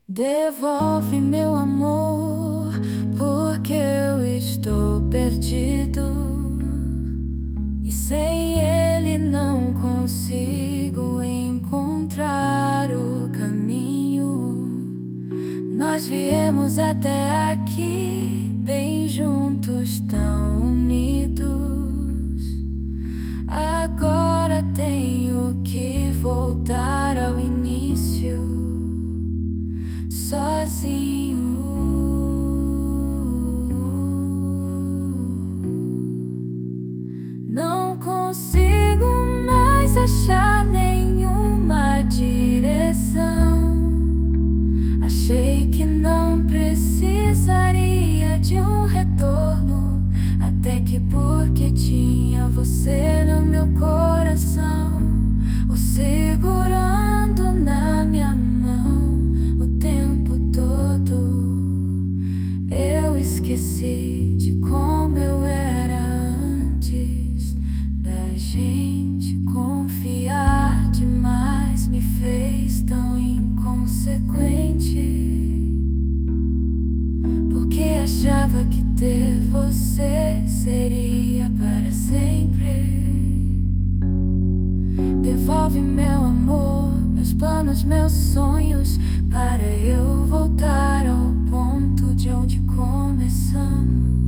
Devolve meu amor, porque eu estou perdido e sem ele não consigo encontrar o caminho. Nós viemos até aqui, bem juntos, tão unidos. Agora tenho que voltar ao início. Sozinho, não consigo mais achar nenhuma direção. Achei que não precisaria de um retorno, até que porque tinha você no meu coração, o segurando na minha mão. Esqueci de como eu era antes da gente confiar demais, me fez tão inconsequente, porque achava que ter você seria para sempre. Devolve meu amor, meus planos, meus sonhos, para eu voltar ao ponto de onde começamos.